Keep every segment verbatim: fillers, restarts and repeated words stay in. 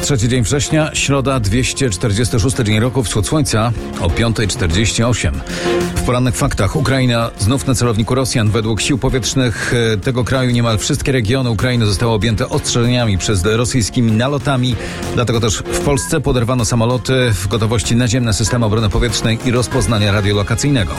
Trzeci dzień września, środa, dwieście czterdziesty szósty dzień roku, wschód słońca o piąta czterdzieści osiem. W porannych faktach Ukraina znów na celowniku Rosjan. Według sił powietrznych tego kraju niemal wszystkie regiony Ukrainy zostały objęte ostrzeżeniami przed rosyjskimi nalotami. Dlatego też w Polsce poderwano samoloty, w gotowości naziemne systemy obrony powietrznej i rozpoznania radiolokacyjnego.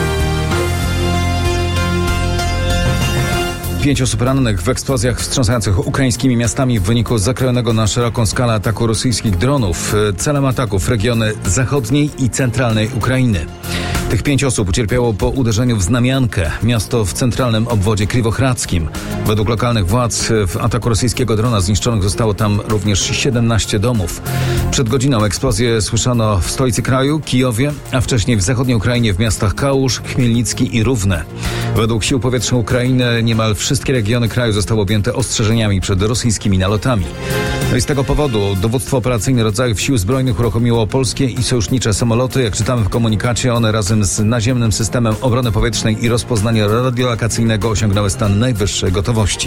Pięć osób rannych w eksplozjach wstrząsających ukraińskimi miastami w wyniku zakrojonego na szeroką skalę ataku rosyjskich dronów. Celem ataków regiony zachodniej i centralnej Ukrainy. Tych pięć osób ucierpiało po uderzeniu w Znamiankę, miasto w centralnym obwodzie kriwochradzkim. Według lokalnych władz w ataku rosyjskiego drona zniszczonych zostało tam również siedemnaście domów. Przed godziną eksplozję słyszano w stolicy kraju, Kijowie, a wcześniej w zachodniej Ukrainie w miastach Kałusz, Chmielnicki i Równe. Według sił powietrznych Ukrainy niemal wszystkie regiony kraju zostały objęte ostrzeżeniami przed rosyjskimi nalotami. No i z tego powodu dowództwo operacyjne rodzajów sił zbrojnych uruchomiło polskie i sojusznicze samoloty. Jak czytamy w komunikacie, one razem z naziemnym systemem obrony powietrznej i rozpoznania radiolokacyjnego osiągnęły stan najwyższej gotowości.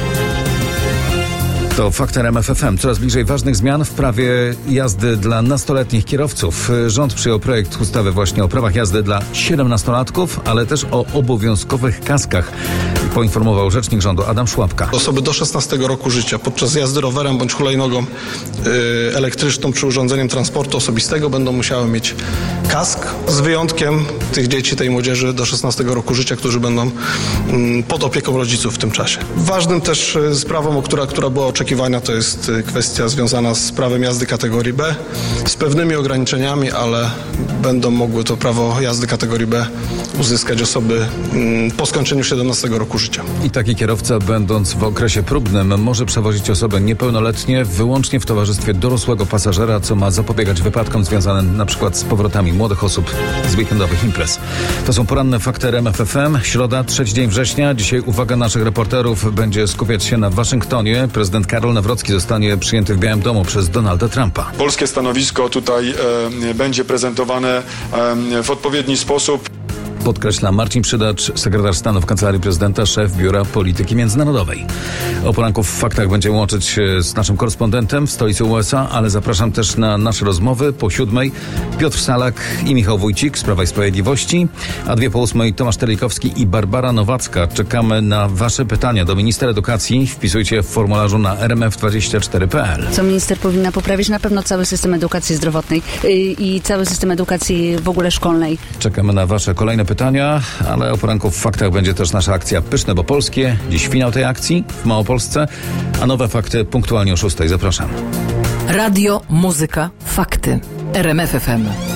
To fakt R M F F M. Coraz bliżej ważnych zmian w prawie jazdy dla nastoletnich kierowców. Rząd przyjął projekt ustawy właśnie o prawach jazdy dla siedemnastolatków, ale też o obowiązkowych kaskach. Poinformował rzecznik rządu Adam Szłapka. Osoby do szesnastego roku życia podczas jazdy rowerem bądź hulajnogą yy, elektryczną czy urządzeniem transportu osobistego będą musiały mieć kask, z wyjątkiem tych dzieci, tej młodzieży do szesnastego roku życia, którzy będą yy, pod opieką rodziców w tym czasie. Ważnym też yy, sprawą, która, która była oczekiwana, to jest yy, kwestia związana z prawem jazdy kategorii B, z pewnymi ograniczeniami, ale będą mogły to prawo jazdy kategorii B uzyskać osoby yy, po skończeniu siedemnastego roku życia. I taki kierowca, będąc w okresie próbnym, może przewozić osoby niepełnoletnie wyłącznie w towarzystwie dorosłego pasażera, co ma zapobiegać wypadkom związanym na przykład z powrotami młodych osób z weekendowych imprez. To są poranne fakty R M F F M. Środa, trzeci dzień września. Dzisiaj uwaga naszych reporterów będzie skupiać się na Waszyngtonie. Prezydent Karol Nawrocki zostanie przyjęty w Białym Domu przez Donalda Trumpa. Polskie stanowisko tutaj e, będzie prezentowane e, w odpowiedni sposób. Podkreśla Marcin Przydacz, sekretarz stanu w Kancelarii Prezydenta, szef Biura Polityki Międzynarodowej. O poranku w faktach będziemy łączyć się z naszym korespondentem w stolicy U S A, ale zapraszam też na nasze rozmowy po siódmej. Piotr Salak i Michał Wójcik z Prawa i Sprawiedliwości, a dwie po ósmej Tomasz Telikowski i Barbara Nowacka. Czekamy na wasze pytania do minister edukacji. Wpisujcie w formularzu na r m f dwadzieścia cztery kropka p l. Co minister powinna poprawić? Na pewno cały system edukacji zdrowotnej yy, i cały system edukacji w ogóle szkolnej. Czekamy na wasze kolejne pytania, ale o poranku w faktach będzie też nasza akcja Pyszne, bo polskie. Dziś finał tej akcji w Małopolsce, a nowe fakty punktualnie o szóstej. Zapraszam. Radio, muzyka, fakty. R M F F M.